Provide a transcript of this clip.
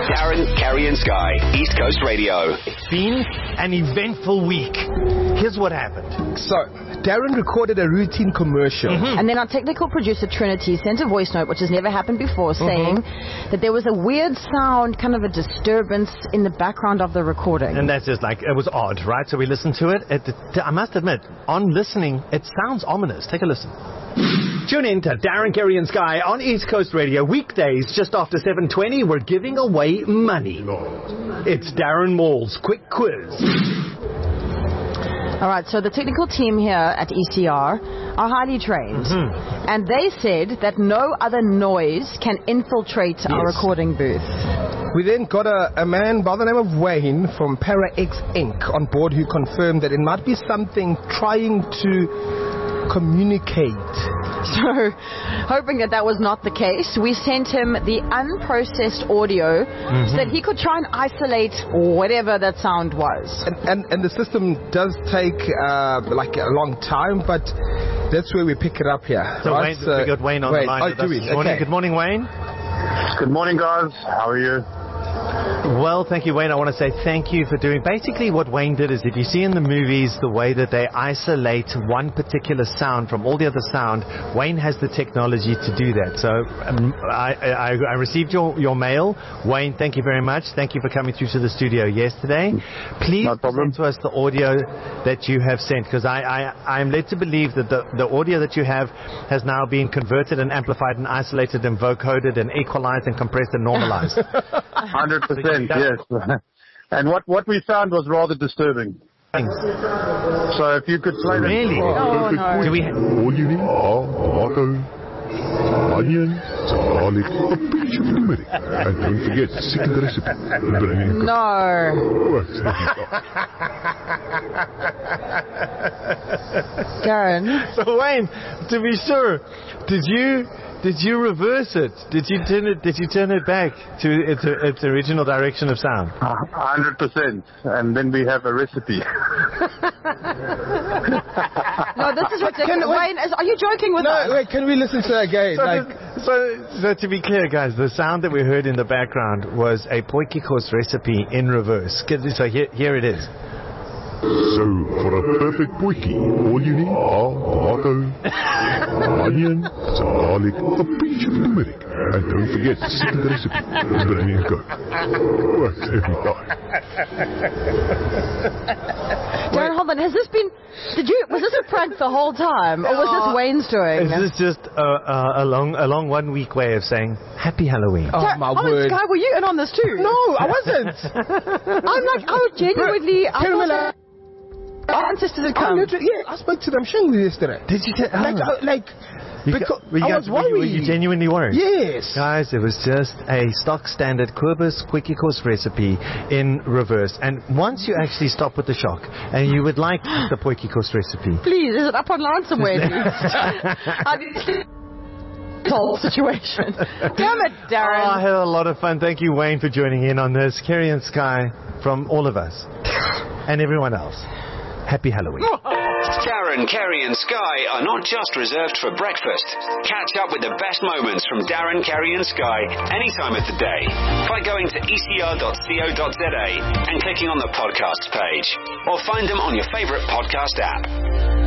Darren, Kerry and Sky, East Coast Radio. It's been an eventful week. Here's what happened. So, Darren recorded a routine commercial. And then our technical producer, Trinity, sent a voice note, which has never happened before, saying that there was a weird sound, kind of a disturbance in the background of the recording. And that's just like, it was odd, right? So we listened to it. I must admit, on listening, it sounds ominous. Take a listen. Tune in to Darren, Kerry and Sky on East Coast Radio. Weekdays just after 7:20, we're giving away money. It's Darren Mall's Quick Quiz. All right, so the technical team here at ECR are highly trained. And they said that no other noise can infiltrate our recording booth. We then got a man by the name of Wayne from ParaX Inc. on board who confirmed that it might be something trying to communicate. So, hoping that was not the case, we sent him the unprocessed audio so that he could try and isolate whatever that sound was. And the system does take like a long time, but that's where we pick it up here. So, right? Wayne, we got Wayne on the line with us this morning. Okay. Good morning, Wayne. Good morning, guys. How are you? Well, thank you, Wayne. I want to say thank you for doing... Basically, what Wayne did is, if you see in the movies the way that they isolate one particular sound from all the other sound, Wayne has the technology to do that. So I received your mail. Wayne, thank you very much. Thank you for coming through to the studio yesterday. Please send to us the audio that you have sent, because I'm led to believe that the audio that you have has now been converted and amplified and isolated and vocoded and equalized and compressed and normalized. 100%, yes. And what we found was rather disturbing. So if you could play that. Really? Oh, no. Do we All you need are tomato, onions, garlic, a pinch of turmeric. And don't forget, secret recipe. No. Darren. So Wayne, to be sure, did you reverse it? Did you turn it back to its original direction of sound? 100%. And then we have a recipe. No, this is ridiculous. Wayne, are you joking with us? No, wait, can we listen to that again? So to be clear, guys, the sound that we heard in the background was a Potjiekos recipe in reverse. So here it is. So, for a perfect potjie, all you need are tomato, onions, garlic, a pinch of turmeric. And don't forget, secret recipe. Bring and go. Works every time. Darren, hold on. Was this a prank the whole time? Or was this Wayne's doing? Is this just a long 1 week way of saying Happy Halloween? Oh, my word. Sky, were you in on this too? No, I wasn't. I'm like, genuinely... Our ancestors had come. I spoke to them shamelessly yesterday. Did you? Because I was worried. Were you genuinely worried? Yes. Guys, it was just a stock standard Quibus Potjiekos recipe in reverse. And once you actually stop with the shock, and you would like the Potjiekos recipe. Please, is it up online somewhere? Whole situation. Damn it, Darren. Oh, I had a lot of fun. Thank you, Wayne, for joining in on this. Kerry and Sky, from all of us and everyone else. Happy Halloween. Darren, Kerry and Sky are not just reserved for breakfast. Catch up with the best moments from Darren, Kerry and Sky any time of the day by going to ecr.co.za and clicking on the podcast page, or find them on your favourite podcast app.